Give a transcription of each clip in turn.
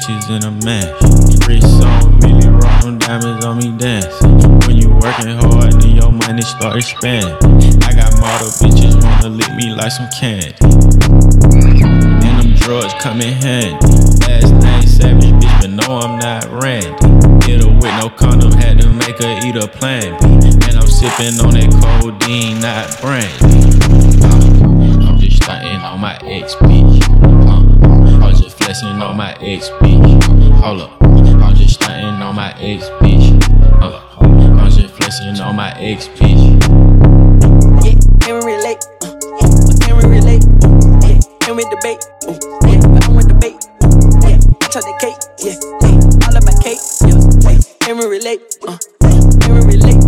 bitches in a man. Wrist on me, rock them diamonds on me dancing. When you working hard, then your money start expanding. I got model bitches wanna lick me like some candy. And them drugs come in handy. Last name Savage, bitch, but no, I'm not Randy. Hit her with no condom, had to make her eat a Plan B. And I'm sipping on that codeine, not brandy. I'm just stunting on my ex, bitch. I'm just flexing on my ex, bitch. Hold up, I'm just stunting on my ex, bitch. I'm just flexing on my ex, bitch. Yeah, can we relate? Can we relate? Yeah, can we debate? Yeah, I want debate. Yeah, touch the cake. Yeah, all about cake. Yeah, can we relate? Can we relate?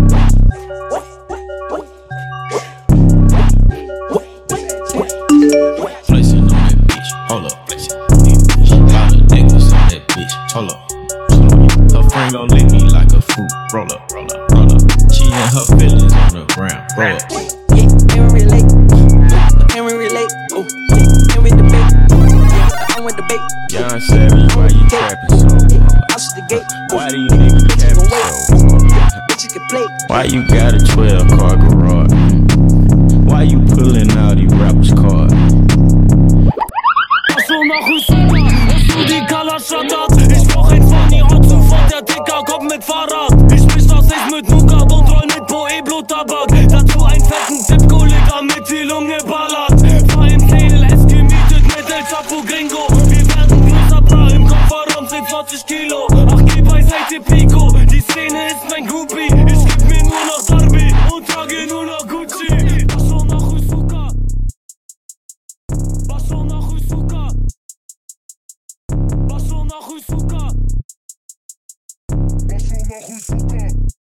Flexing on that bitch, hold up, flexing. Got a necklace on that bitch, hold up. Her friend gon' lick me like a fruit, roll up, roll up, roll up. She and her feelings on the ground, roll up. Yeah, can we relate? Can we relate? Can we debate? Yeah, I want debate. Young Savage, why you trapping so hard? Out the gate. Why these niggas capping so hard? Bitches can play. Why you got a 12-car garage? Why you pulling out these rappers' cards? Die Kalaschattat. Ich brauch ein Funny Hot sofort, der Dicker kommt mit Fahrrad. Ich misch das nicht mit Nougat und roll mit Pueblo-Tabak. Dazu einen fetten Zip-Kollega mit Tilum geballert. Fahr im Tail, es gemietet mit El Chapo Gringo. Wir werden großer Bra, im Kofferraum sind 40 Kilo. Ach, geh beiseite Pico, die Szene ist mein Groupie. Ich geb mir nur noch Darby und trage nur noch Gucci. Basho nach Husuka. Basho nach Husuka. Basho nach Husuka. Basho nach Husuka.